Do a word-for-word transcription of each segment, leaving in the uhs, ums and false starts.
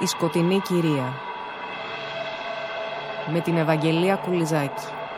Η σκοτεινή κυρία με την Ευαγγελία Κουλιζάκη.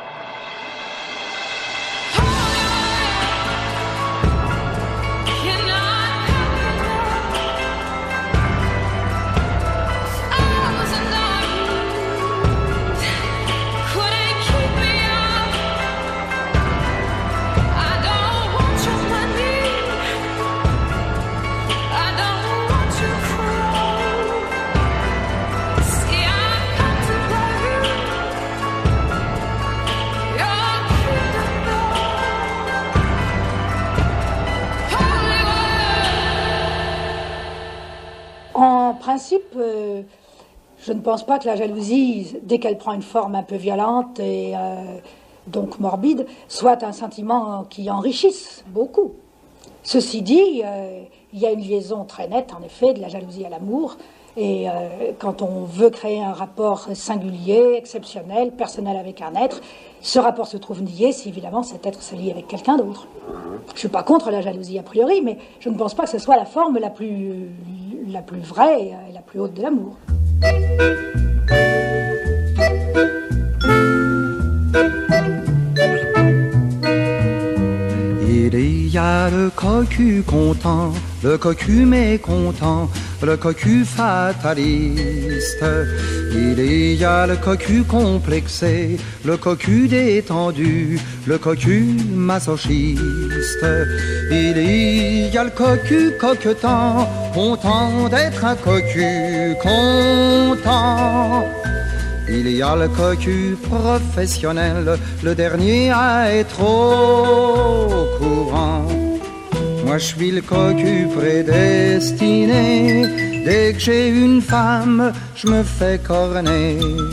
En principe, euh, je ne pense pas que la jalousie, dès qu'elle prend une forme un peu violente et euh, donc morbide, soit un sentiment qui enrichisse beaucoup. Ceci dit, euh, il y a une liaison très nette, en effet, de la jalousie à l'amour. Et euh, quand on veut créer un rapport singulier, exceptionnel, personnel avec un être, ce rapport se trouve nié si évidemment cet être se lie avec quelqu'un d'autre. Je ne suis pas contre la jalousie a priori, mais je ne pense pas que ce soit la forme la plus, la plus vraie et la plus haute de l'amour. Il y a le cocu content, le cocu mécontent, le cocu fataliste. Il y a le cocu complexé, le cocu détendu, le cocu masochiste. Il y a le cocu coquetant, content d'être un cocu content. Il y a le cocu professionnel, le dernier à être au courant. Moi je suis le cocu prédestiné, dès que j'ai une femme, je me fais corner.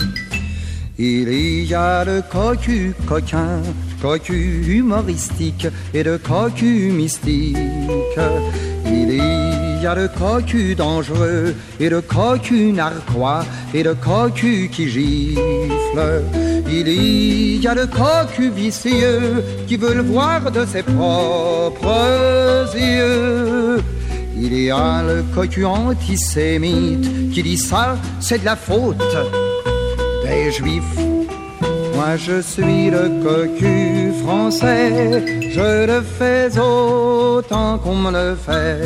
Il y a le cocu coquin, cocu humoristique et le cocu mystique. Il y a le cocu dangereux et le cocu narquois et le cocu qui gifle. Il y a le cocu vicieux qui veut le voir de ses propres yeux. Il y a le cocu antisémite qui dit ça, c'est de la faute des juifs. Moi je suis le cocu français, je le fais autant qu'on me le fait.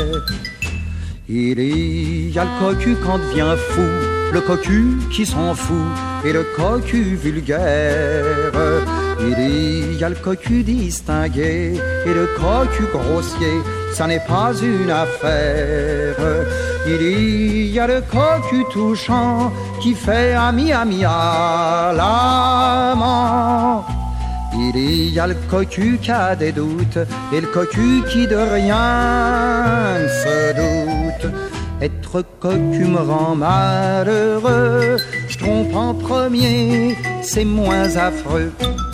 Il y a le cocu quand devient fou, le cocu qui s'en fout et le cocu vulgaire. Il y a le cocu distingué et le cocu grossier, ça n'est pas une affaire. Il y a le cocu touchant qui fait ami ami à l'amant. Il y a le cocu qui a des doutes et le cocu qui de rien ne se doute. Être cocu me rend malheureux, je trompe en premier, c'est moins affreux.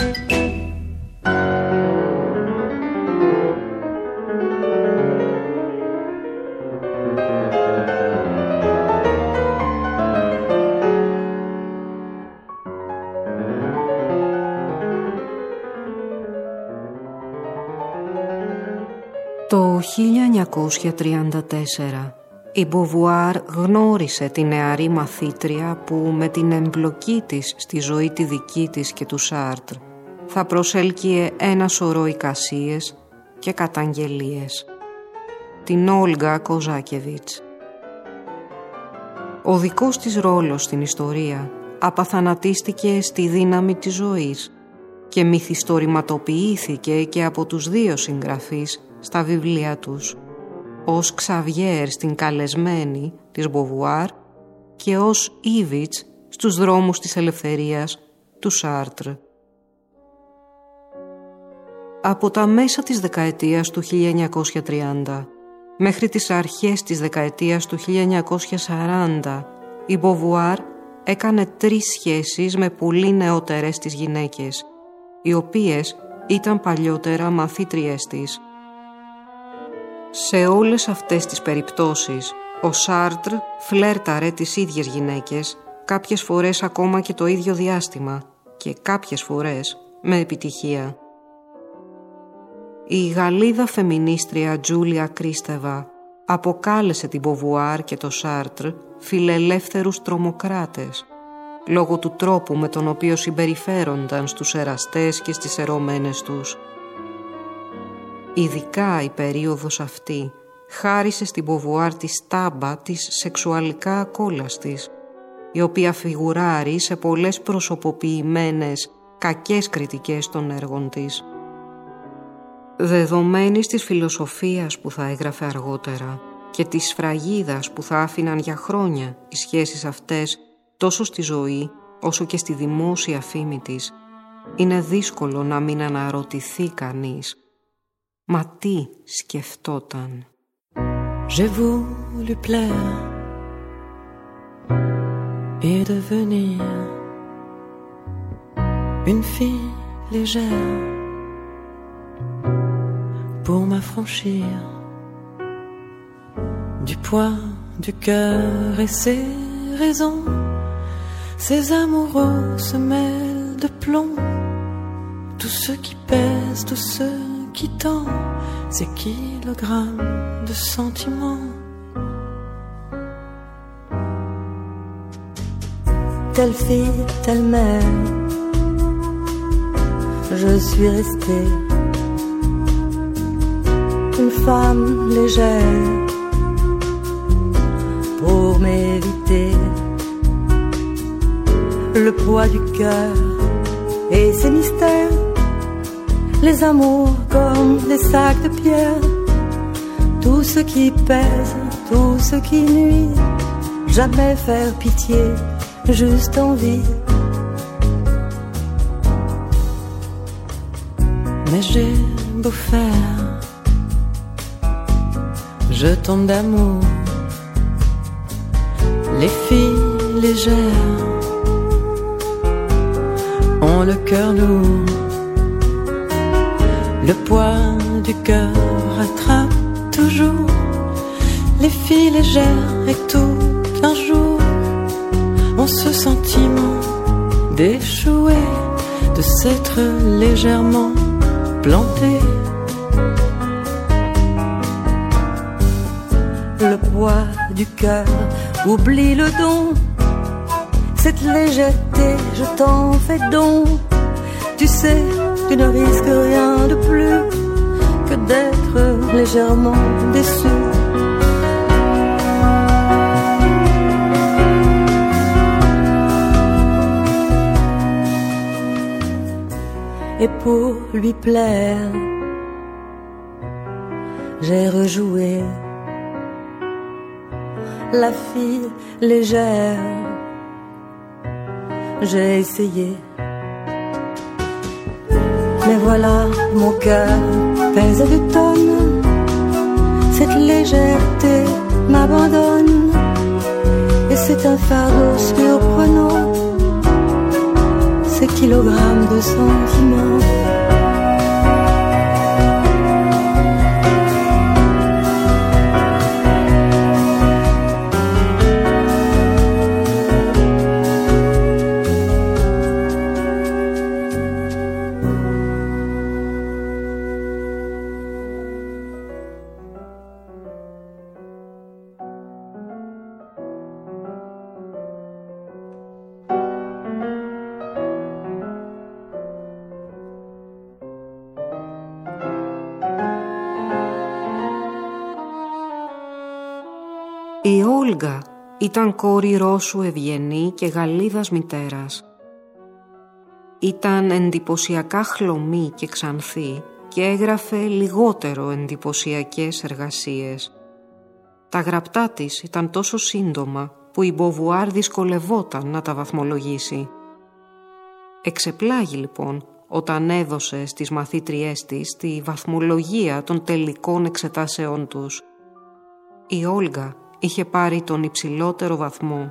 Το χίλια εννιακόσια τριάντα τέσσερα η Μποβουάρ γνώρισε τη νεαρή μαθήτρια που με την εμπλοκή της στη ζωή τη δική της και του Σάρτρ θα προσέλκυε ένα σωρό εικασίες και καταγγελίες. Την Όλγα Κοζάκεβιτς. Ο δικός της ρόλος στην ιστορία απαθανατίστηκε στη δύναμη της ζωής και μυθιστορηματοποιήθηκε και από τους δύο συγγραφείς στα βιβλία τους, ως Ξαβιέρ στην Καλεσμένη της Μποβουάρ και ως Ήβιτς στους δρόμους της ελευθερίας του Σάρτρ. Από τα μέσα της δεκαετίας του χίλια εννιακόσια τριάντα μέχρι τις αρχές της δεκαετίας του χίλια εννιακόσια σαράντα η Μποβουάρ έκανε τρεις σχέσεις με πολύ νεότερες τις γυναίκες, οι οποίες ήταν παλιότερα μαθήτριές της. Σε όλες αυτές τις περιπτώσεις, ο Σάρτρ φλέρταρε τις ίδιες γυναίκες, κάποιες φορές ακόμα και το ίδιο διάστημα και κάποιες φορές με επιτυχία. Η Γαλλίδα φεμινίστρια Τζούλια Κρίστεβα αποκάλεσε την Μποβουάρ και το Σάρτρ φιλελεύθερους τρομοκράτες, λόγω του τρόπου με τον οποίο συμπεριφέρονταν στους εραστές και στις ερωμένες τους. Ειδικά η περίοδος αυτή χάρισε στην Μποβουάρ τη στάμπα της σεξουαλικά ακόλαστης, η οποία φιγουράρει σε πολλές προσωποποιημένες κακές κριτικές των έργων της. Δεδομένης της φιλοσοφίας που θα έγραφε αργότερα και της σφραγίδας που θα άφηναν για χρόνια οι σχέσεις αυτές τόσο στη ζωή όσο και στη δημόσια φήμη της, είναι δύσκολο να μην αναρωτηθεί κανείς. Μα τι σκεφτόταν? J'ai voulu plaire et devenir une fille légère pour m'affranchir du poids du cœur et ses raisons. Ces amoureux se mêlent de plomb, tout ce qui pèse, tout ce qui tend, ces kilogrammes de sentiments. Telle fille, telle mère, je suis restée une femme légère pour m'éviter le poids du cœur et ses mystères. Les amours comme des sacs de pierre, tout ce qui pèse, tout ce qui nuit, jamais faire pitié, juste envie. Mais j'ai beau faire, je tombe d'amour. Les filles légères ont le cœur lourd. Le poids du cœur rattrape toujours les filles légères et tout un jour ont ce sentiment d'échouer, de s'être légèrement planté. Le poids du cœur oublie le don, cette légèreté je t'en fais don. Tu sais, tu ne risques rien de plus que d'être légèrement déçu. Et pour lui plaire, j'ai rejoué la fille légère. J'ai essayé, mais voilà, mon cœur pèse des tonnes. Cette légèreté m'abandonne, et c'est un fardeau surprenant, ces kilogrammes de sentiments. Η Όλγα ήταν κόρη Ρώσου ευγενή και Γαλλίδας μητέρας. Ήταν εντυπωσιακά χλωμή και ξανθή και έγραφε λιγότερο εντυπωσιακές εργασίες. Τα γραπτά της ήταν τόσο σύντομα που η Μποβουάρ δυσκολευόταν να τα βαθμολογήσει. Εξεπλάγει λοιπόν όταν έδωσε στις μαθήτριές της τη βαθμολογία των τελικών εξετάσεών τους. Η Όλγα είχε πάρει τον υψηλότερο βαθμό.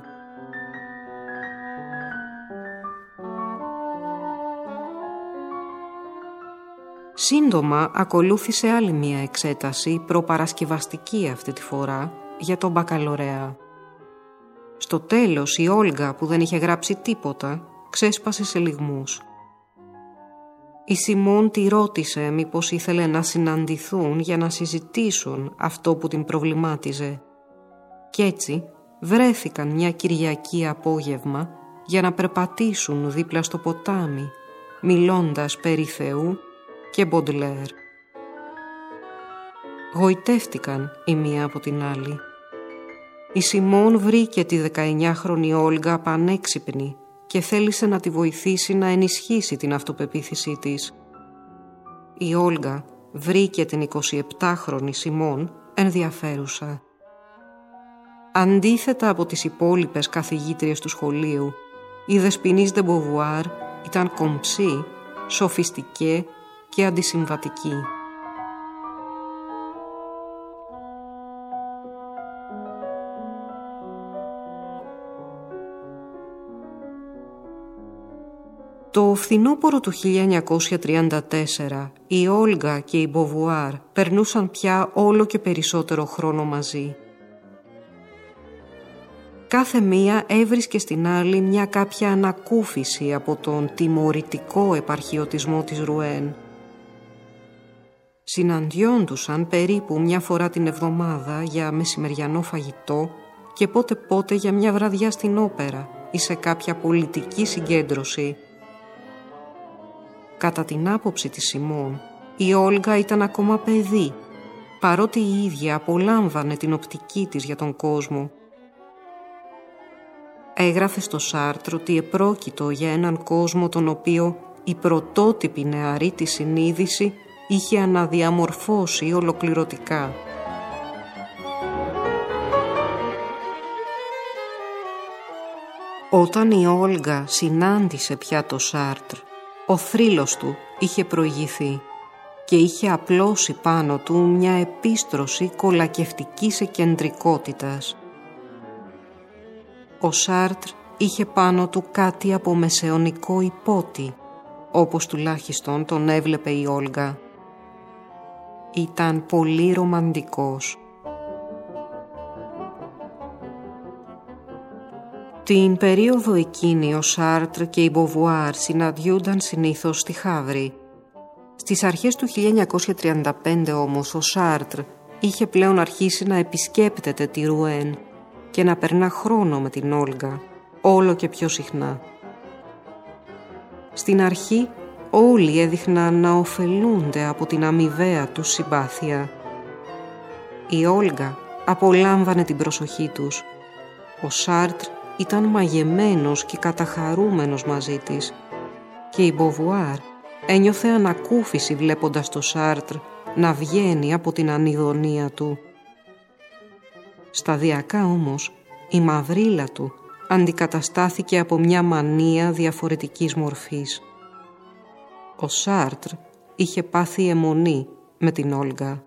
Σύντομα ακολούθησε άλλη μία εξέταση προπαρασκευαστική αυτή τη φορά για τον μπακαλωρέα. Στο τέλος η Όλγα που δεν είχε γράψει τίποτα ξέσπασε σε λυγμούς. Η Σιμών τη ρώτησε μήπως ήθελε να συναντηθούν για να συζητήσουν αυτό που την προβλημάτιζε. Κι έτσι βρέθηκαν μια Κυριακή απόγευμα για να περπατήσουν δίπλα στο ποτάμι, μιλώντας περί Θεού και Μποντλέρ. Γοητεύτηκαν η μία από την άλλη. Η Σιμών βρήκε τη δεκαεννιάχρονη Όλγα πανέξυπνη και θέλησε να τη βοηθήσει να ενισχύσει την αυτοπεποίθησή της. Η Όλγα βρήκε την εικοσιεπτάχρονη Σιμών ενδιαφέρουσα. Αντίθετα από τις υπόλοιπες καθηγήτριες του σχολείου, η Δεσποινής de Beauvoir ήταν κομψή, σοφιστική και αντισυμβατική. Το φθινόπωρο του χίλια εννιακόσια τριάντα τέσσερα η Όλγα και η Beauvoir περνούσαν πια όλο και περισσότερο χρόνο μαζί. Κάθε μία έβρισκε στην άλλη μια κάποια ανακούφιση από τον τιμωρητικό επαρχιωτισμό της Ρουέν. Συναντιόντουσαν περίπου μια φορά την εβδομάδα για μεσημεριανό φαγητό και πότε πότε για μια βραδιά στην όπερα ή σε κάποια πολιτική συγκέντρωση. Κατά την άποψη της Σιμών, η Όλγα ήταν ακόμα παιδί, παρότι η ίδια απολάμβανε την οπτική της για τον κόσμο. Έγραφε στο Σάρτρ ότι επρόκειτο για έναν κόσμο τον οποίο η πρωτότυπη νεαρή της συνείδηση είχε αναδιαμορφώσει ολοκληρωτικά. Όταν η Όλγα συνάντησε πια το Σάρτρ, ο θρύλος του είχε προηγηθεί και είχε απλώσει πάνω του μια επίστρωση κολακευτικής εκκεντρικότητας. Ο Σάρτρ είχε πάνω του κάτι από μεσαιωνικό υπότι, όπως τουλάχιστον τον έβλεπε η Όλγα. Ήταν πολύ ρομαντικός. Την περίοδο εκείνη ο Σάρτρ και η Beauvoir συναντιούνταν συνήθως στη Χαύρη. Στις αρχές του χίλια εννιακόσια τριάντα πέντε όμως ο Σάρτρ είχε πλέον αρχίσει να επισκέπτεται τη Ρουέν και να περνά χρόνο με την Όλγα, όλο και πιο συχνά. Στην αρχή όλοι έδειχναν να ωφελούνται από την αμοιβαία τους συμπάθεια. Η Όλγα απολάμβανε την προσοχή τους. Ο Σάρτρ ήταν μαγεμένος και καταχαρούμενος μαζί της και η Beauvoir ένιωθε ανακούφιση βλέποντας το Σάρτρ να βγαίνει από την ανιδονία του. Σταδιακά όμως η μαυρίλα του αντικαταστάθηκε από μια μανία διαφορετικής μορφής. Ο Σάρτρ είχε πάθει αιμονή με την Όλγα.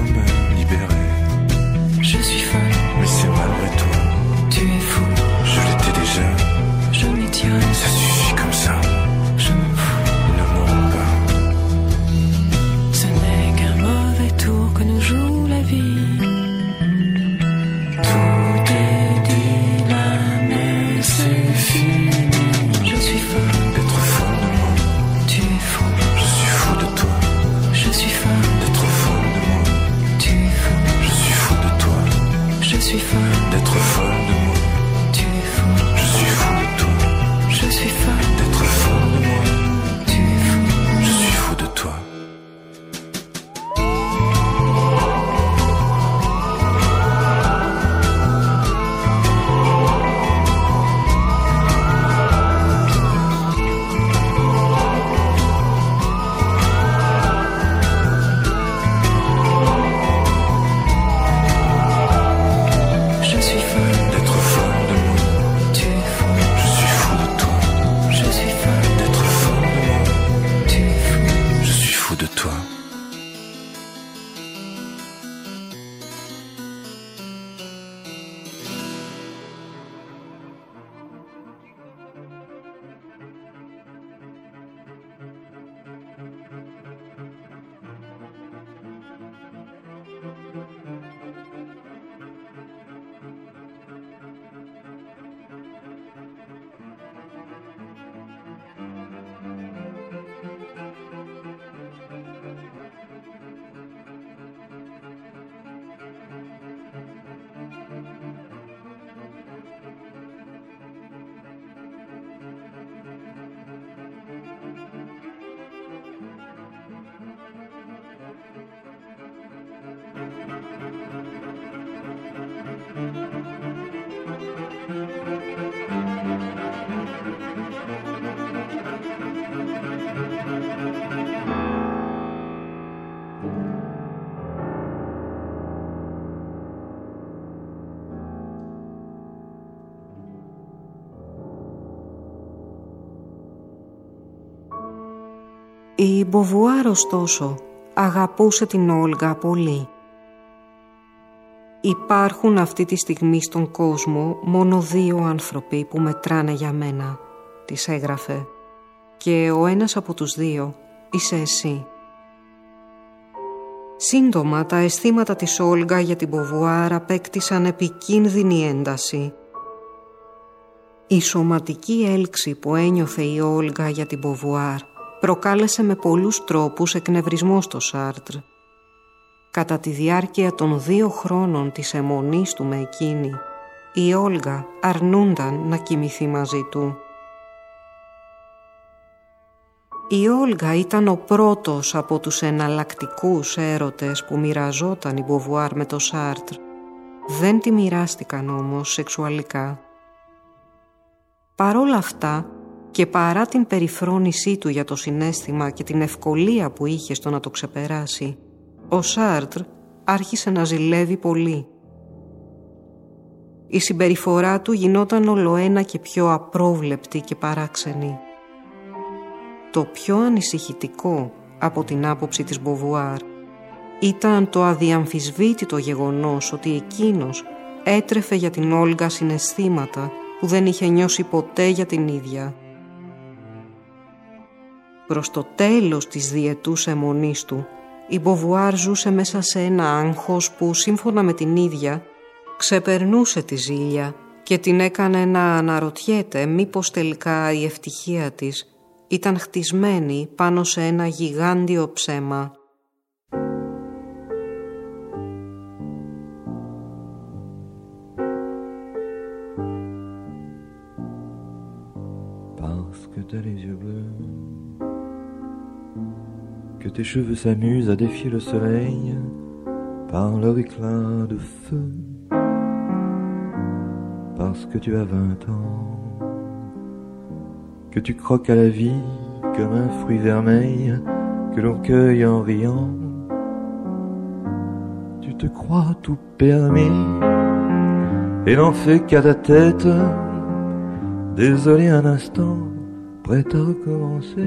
Je suis folle, mais c'est malgré toi. Tu es fou, je suis folle d'être folle de moi. Tu es fou. Je suis fou de toi. Je suis folle d'être folle de moi. Tu es fou. Je suis fou de toi. Η Μποβουάρ, ωστόσο, αγαπούσε την Όλγα πολύ. Υπάρχουν αυτή τη στιγμή στον κόσμο μόνο δύο άνθρωποι που μετράνε για μένα, της έγραφε, και ο ένας από τους δύο είσαι εσύ. Σύντομα τα αισθήματα της Όλγα για την Μποβουάρ απέκτησαν επικίνδυνη ένταση. Η σωματική έλξη που ένιωθε η Όλγα για την Μποβουάρ προκάλεσε με πολλούς τρόπους εκνευρισμό στο Σάρτρ. Κατά τη διάρκεια των δύο χρόνων της αιμονής του με εκείνη, η Όλγα αρνούνταν να κοιμηθεί μαζί του. Η Όλγα ήταν ο πρώτος από τους εναλλακτικούς έρωτες που μοιραζόταν η Μποβουάρ με το Σάρτρ. Δεν τη μοιράστηκαν όμως σεξουαλικά. Παρόλα αυτά, και παρά την περιφρόνησή του για το συναίσθημα και την ευκολία που είχε στο να το ξεπεράσει, ο Σάρτρ άρχισε να ζηλεύει πολύ. Η συμπεριφορά του γινόταν ολοένα και πιο απρόβλεπτη και παράξενη. Το πιο ανησυχητικό από την άποψη της Μποβουάρ ήταν το αδιαμφισβήτητο γεγονός ότι εκείνος έτρεφε για την Όλγα συναισθήματα που δεν είχε νιώσει ποτέ για την ίδια. Προς το τέλος της διετούς αιμονής του, η Μποβουάρ ζούσε μέσα σε ένα άγχος που, σύμφωνα με την ίδια, ξεπερνούσε τη ζήλια και την έκανε να αναρωτιέται μήπως τελικά η ευτυχία της ήταν χτισμένη πάνω σε ένα γιγάντιο ψέμα. Parce que t'as les yeux bleus, que tes cheveux s'amusent à défier le soleil par leur éclat de feu, parce que tu as vingt ans, que tu croques à la vie comme un fruit vermeil que l'on cueille en riant. Tu te crois tout permis et n'en fais qu'à ta tête, désolé un instant, prêt à recommencer.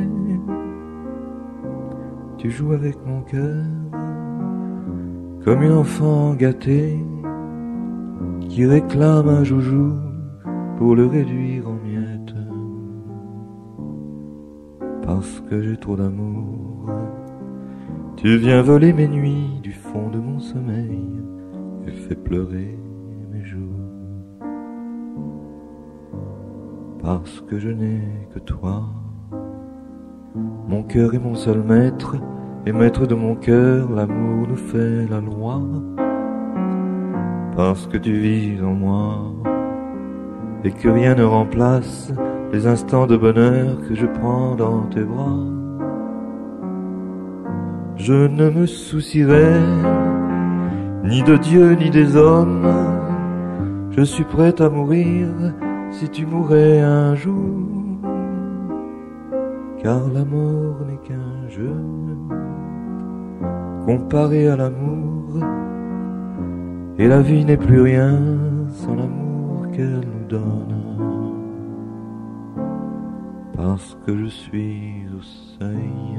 Tu joues avec mon cœur comme une enfant gâtée qui réclame un joujou pour le réduire en miettes. Parce que j'ai trop d'amour, tu viens voler mes nuits du fond de mon sommeil et fais pleurer mes jours. Parce que je n'ai que toi, mon cœur est mon seul maître, et maître de mon cœur, l'amour nous fait la loi. parce que tu vis en moi et que rien ne remplace les instants de bonheur que je prends dans tes bras. Je ne me soucierai ni de Dieu ni des hommes. Je suis prête à mourir si tu mourais un jour, car la mort n'est qu'un jeu comparé à l'amour, et la vie n'est plus rien sans l'amour qu'elle nous donne. Parce que je suis au seuil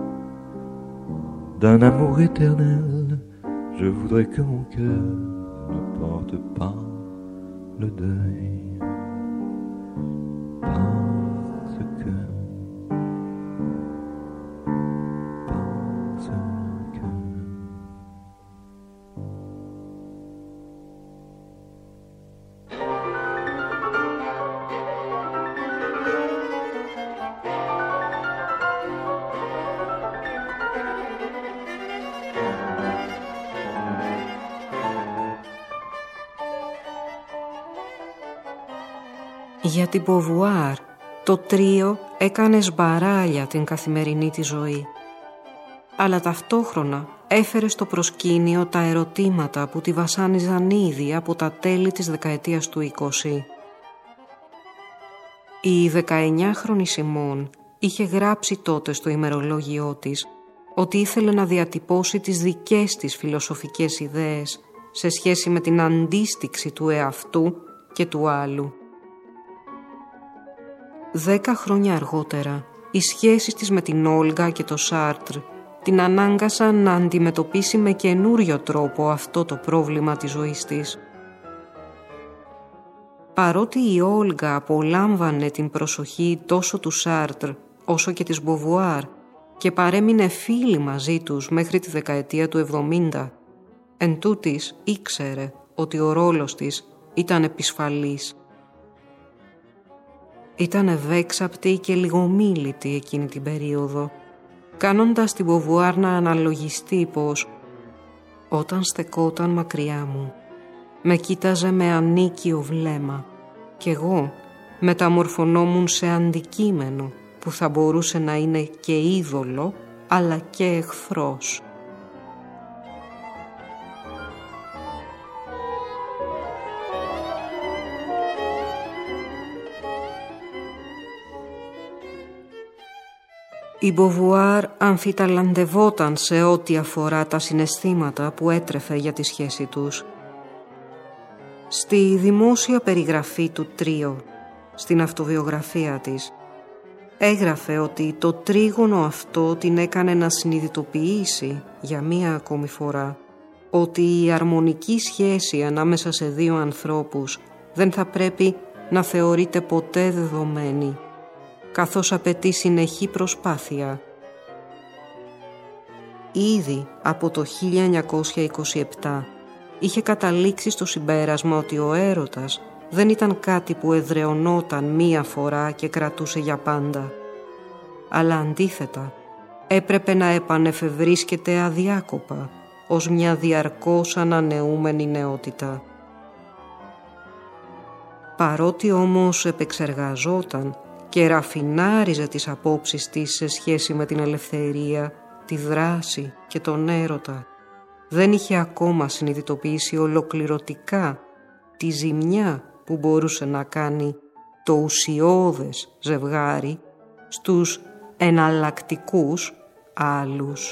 d'un amour éternel, je voudrais que mon cœur ne porte pas le deuil. Parce que, parce que. Για την Beauvoir, το τρίο έκανε σμπαράλια την καθημερινή της ζωή. Αλλά ταυτόχρονα έφερε στο προσκήνιο τα ερωτήματα που τη βασάνιζαν ήδη από τα τέλη της δεκαετίας του είκοσι. Η δεκαεννιάχρονη Σιμών είχε γράψει τότε στο ημερολόγιό της ότι ήθελε να διατυπώσει τις δικές της φιλοσοφικές ιδέες σε σχέση με την αντίστοιξη του εαυτού και του άλλου. Δέκα χρόνια αργότερα, οι σχέσεις της με την Όλγα και το Σάρτρ την ανάγκασαν να αντιμετωπίσει με καινούριο τρόπο αυτό το πρόβλημα της ζωής της. Παρότι η Όλγα απολάμβανε την προσοχή τόσο του Σάρτρ όσο και της Beauvoir και παρέμεινε φίλη μαζί τους μέχρι τη δεκαετία του εβδομήντα, εν τούτης ήξερε ότι ο ρόλος της ήταν επισφαλής. Ήταν ευέξαπτη και λιγομίλητη εκείνη την περίοδο, κάνοντας την Beauvoir να αναλογιστεί πως όταν στεκόταν μακριά μου, με κοίταζε με ανίκιο βλέμμα κι εγώ μεταμορφωνόμουν σε αντικείμενο που θα μπορούσε να είναι και είδωλο αλλά και εχθρός. Η Beauvoir αμφιταλαντευόταν σε ό,τι αφορά τα συναισθήματα που έτρεφε για τη σχέση τους. Στη δημόσια περιγραφή του τρίο, στην αυτοβιογραφία της, έγραφε ότι το τρίγωνο αυτό την έκανε να συνειδητοποιήσει για μία ακόμη φορά ότι η αρμονική σχέση ανάμεσα σε δύο ανθρώπους δεν θα πρέπει να θεωρείται ποτέ δεδομένη, καθώς απαιτεί συνεχή προσπάθεια. Ήδη από το χίλια εννιακόσια είκοσι επτά είχε καταλήξει στο συμπέρασμα ότι ο έρωτας δεν ήταν κάτι που εδραιωνόταν μία φορά και κρατούσε για πάντα, αλλά αντίθετα έπρεπε να επανεφευρίσκεται αδιάκοπα ως μια διαρκώς ανανεούμενη νεότητα. Παρότι όμως επεξεργαζόταν και ραφινάριζε τις απόψεις της σε σχέση με την ελευθερία, τη δράση και τον έρωτα, δεν είχε ακόμα συνειδητοποιήσει ολοκληρωτικά τη ζημιά που μπορούσε να κάνει το ουσιώδες ζευγάρι στους εναλλακτικούς άλλους.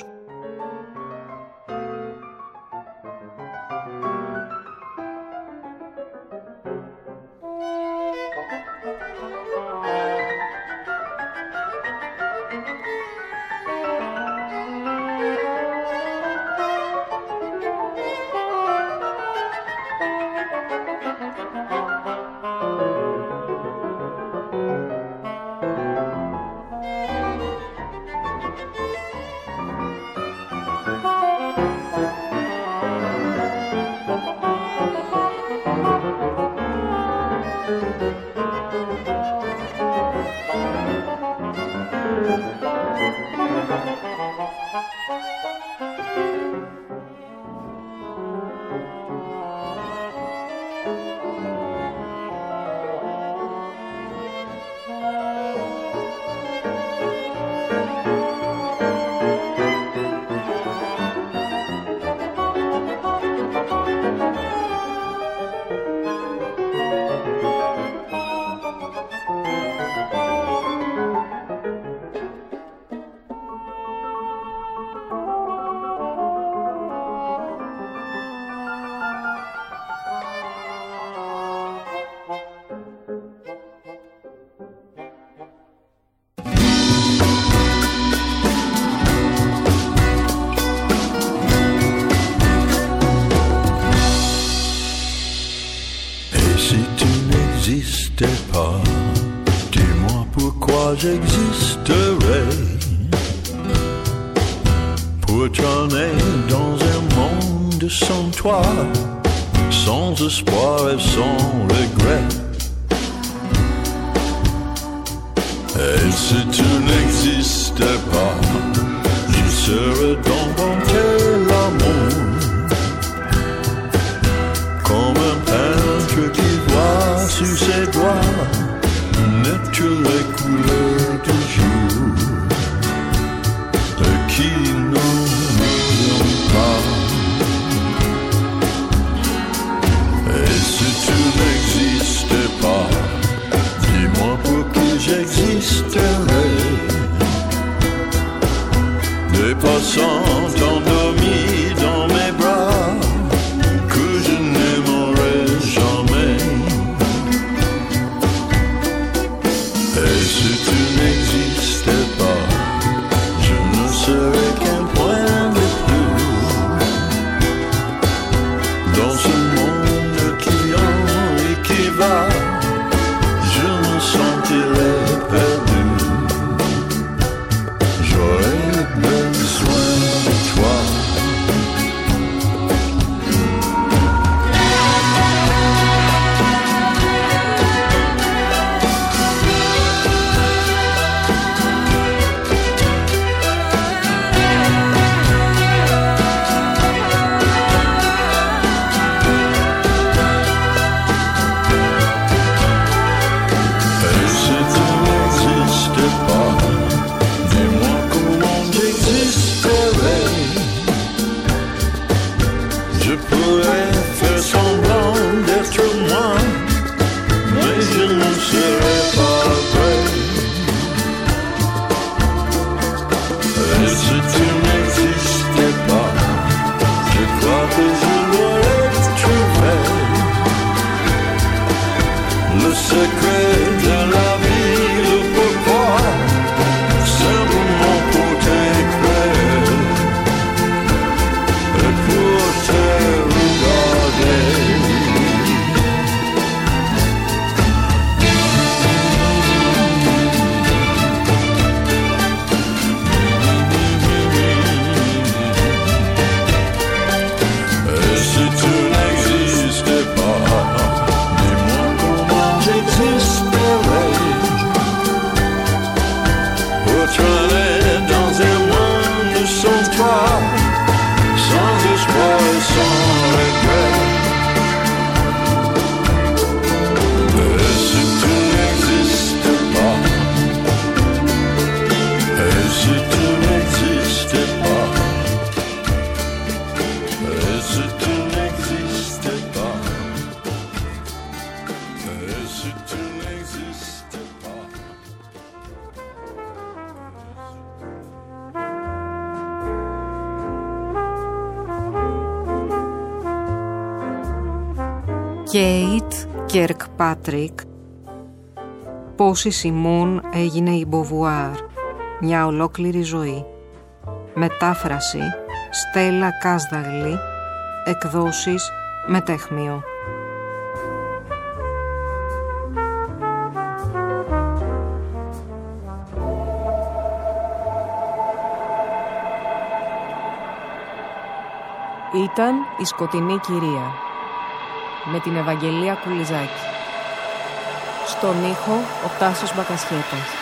Et si tu n'existais pas, dis-moi pourquoi j'existerais. Pour traîner dans un monde sans toi, sans espoir et sans regret. Et si tu n'existais pas, je serais donc dans quel amour, comme un peintre qui voit sur ses doigts naître les couleurs du jour, et qui n'en revient pas. Et si tu n'existais pas, dis-moi pour qui j'existerais. Des passants endormis dans mes bras que je n'aimerais jamais. Et si tu n'existais pas, je ne serais qu'un point de plus dans ce monde qui vient et qui va. Je me sentirais perdu. J'aurais besoin de toi. Κέιτ Κέρκπατρικ. Πώς η Σιμών έγινε η Μποβουάρ. Μια ολόκληρη ζωή. Μετάφραση Στέλλα Κάσδαγλη. Εκδόσεις Μετέχμιο. Ήταν η Σκοτεινή Κυρία με την Ευαγγελία Κουλιζάκη. Στον ήχο ο Τάσος Μπακασχέτας.